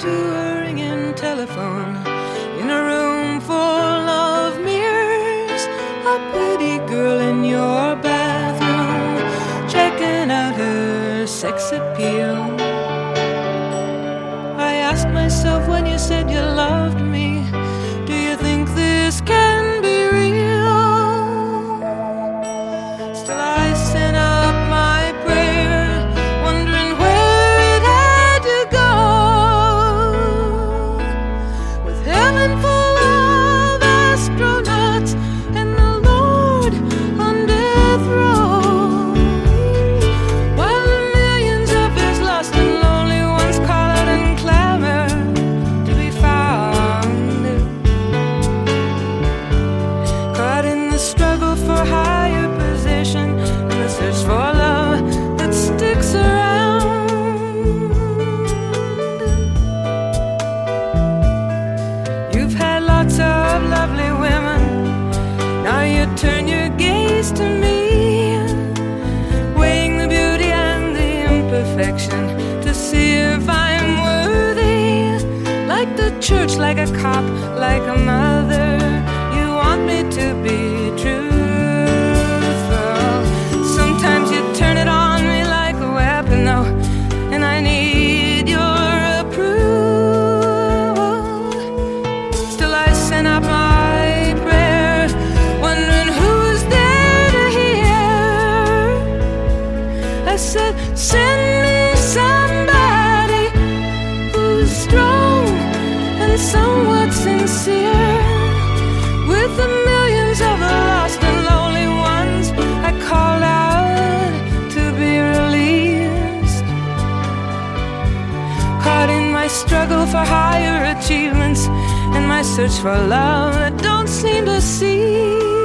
to a ringing telephone in a room full of mirrors. A pretty girl in your bathroom, checking out her sex appeal. I asked myself when you said you loved me, do you think this can be real? Still I sent up my prayer, wondering where it had to go. With heaven full of astronauts and the Lord on death row, while the millions of his lost and lonely ones call out and clamor to be found. Caught in the struggle for higher position and the search for love that sticks around. You've had lots of lovely women, now you turn your gaze to me, weighing the beauty and the imperfection to see if I'm worthy. Like the church, like a cop, like a mother, you want me to be truthful. Sometimes you turn it on me like a weapon, though, and I need your approval. Still I send out my prayer, wondering who's there to hear. I said, send me somebody who's strong and somewhat sincere. With the millions of the lost and lonely ones, I called out to be released. Caught in my struggle for higher achievements and my search for love that don't seem to cease.